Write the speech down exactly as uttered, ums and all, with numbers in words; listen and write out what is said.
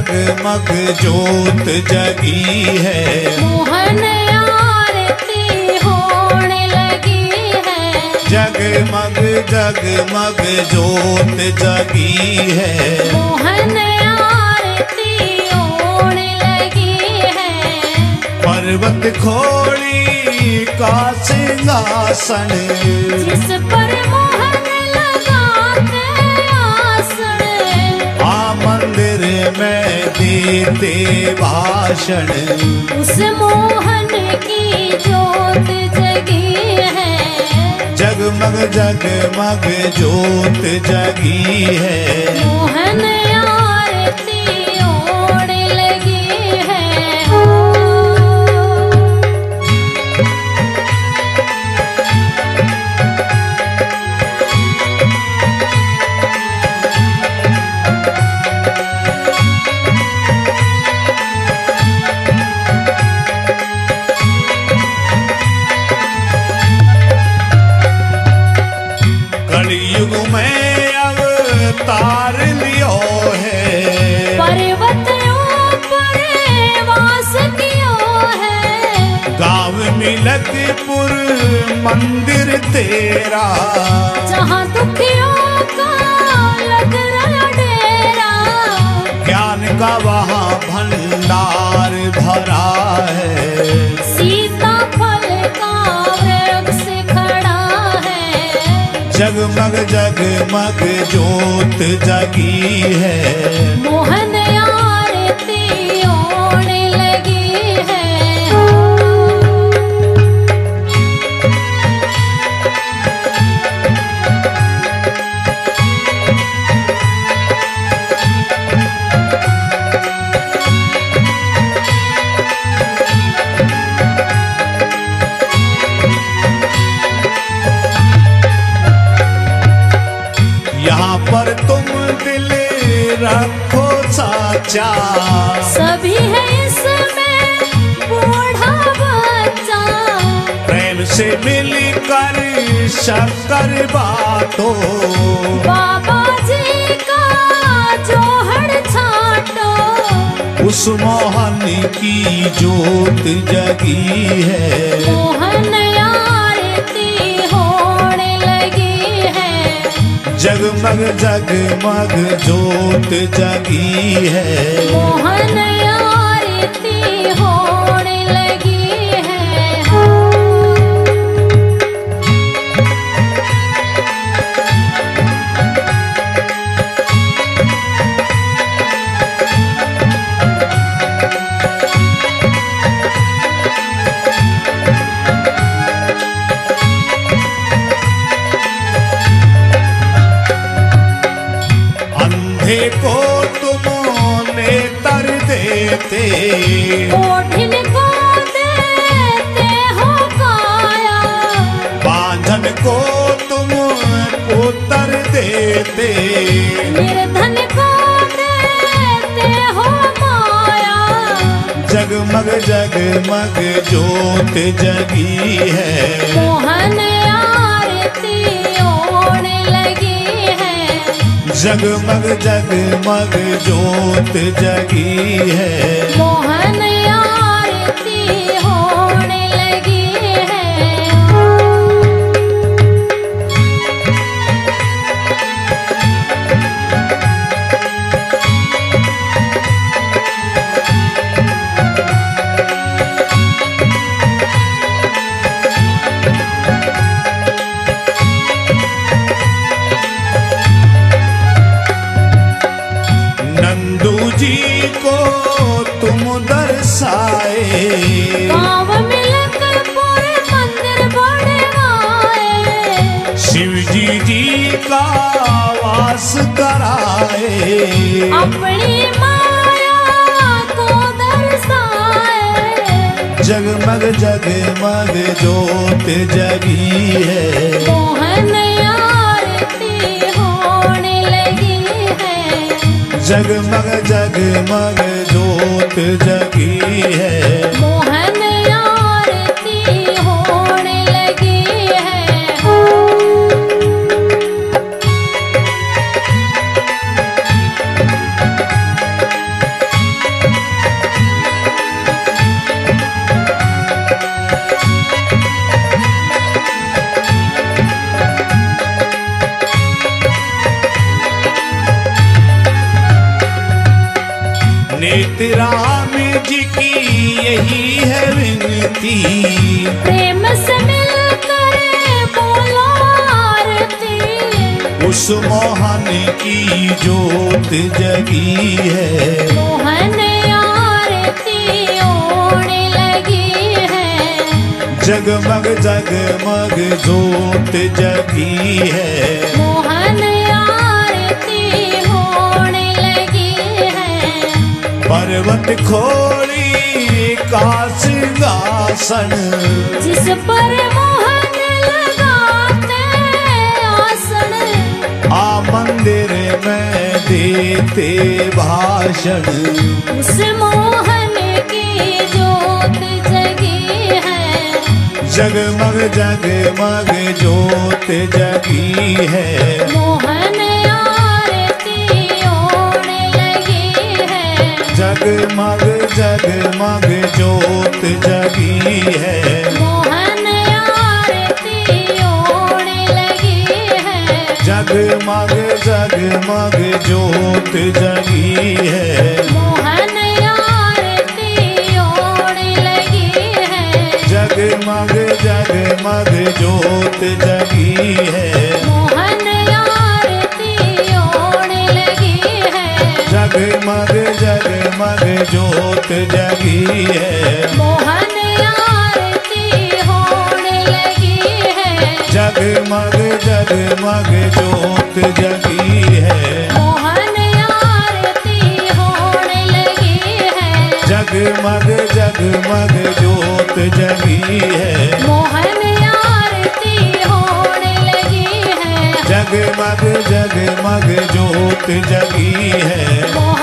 जगमग जोत जगी है। मोहन आरती होने लगी है। जगमग जगमग जोत जगी है। मोहन आरती होने लगी है। पर्वत खोड़ी का सिंहासन जिस पर मोहन लगाते आसन। आ मंदिर में देते भाषण। उस मोहन की जोत जगी है। जगमग जगमग जोत जगी है। मोहन आरती होने लगी है। कलयुग में अवतार लियो है। पर्वतों पर वास कियो है। गाँव मिलकपुर मंदिर तेरा। जहाँ दुखियों का लग रहा डेरा। ज्ञान का वहाँ भंडार भरा है। सीता फल का वृक्ष खड़ा है। जगमग जगमग जोत जगी है। मोहन आरती होने लगी है। यहाँ पर तुम दिल रखो साचा। सभी है इसमें बूढ़ा बच्चा। प्रेम से मिलकर शक्कर बाटो। बाबा जी का जोहर छाटो। उस मोहन की जोत जगी है। मोहन आरती होने लगी है। जगमग जगमग जोत जगी है। मोहन आरती होने लगी है। अंधे को तुम नेत्र देते। ओढ़िन को देते हो काया। बांधन को तुम पुत्र देते। निर्धन को देते हो माया। जगमग जगमग जोत जगी है। मोहन आरती होने लगी है। जगमग जगमग जोत जगी है। मोहन आरती होने लगी है। नंदू जी को तुम दर्शाए। गाँव मिलकपुर मंदिर बनवाए। शिव जी जी का वास कराए। अपनी माया को दर्शाए। जगमग जगमग जोत जगी है। मोहन आरती होने लगी है। जगमग जगमग जोत जगी है। मोहन आरती होने लगी है। प्रीति राम जी की यही है विनती, प्रेम से मिलकर बोलो आरती, उस मोहन की जोत जगी है, मोहन आरती होने लगी है, जगमग जगमग जोत जगी है, मोहन आरती होने लगी है, पर्वत खोली का सिंहासन, जिस पर मोहन लगाते आसन, आ मंदिर में देते भाषण, उस मोहन की जोत जगी है, जगमग जगमग जोत जगी है, मोहन आरती होने लगी है, जगमग जगमग जोत जगी है, मोहन आरती होने लगी है, जगमग जगमग जोत जगी है, मोहन आरती होने लगी है, जगमग जगमग जोत जगी है, मोहन आरती होने लगी है, जगमग जगमग जोत जगी है, मोहन आरती होने लगी है, जगमग जगमग जोत जगी है, मोहन आरती होने लगी है, जगमग जगमग जोत जगी है, मोहन आरती होने लगी है, जगमग जगमग जोत जगी है, मोहन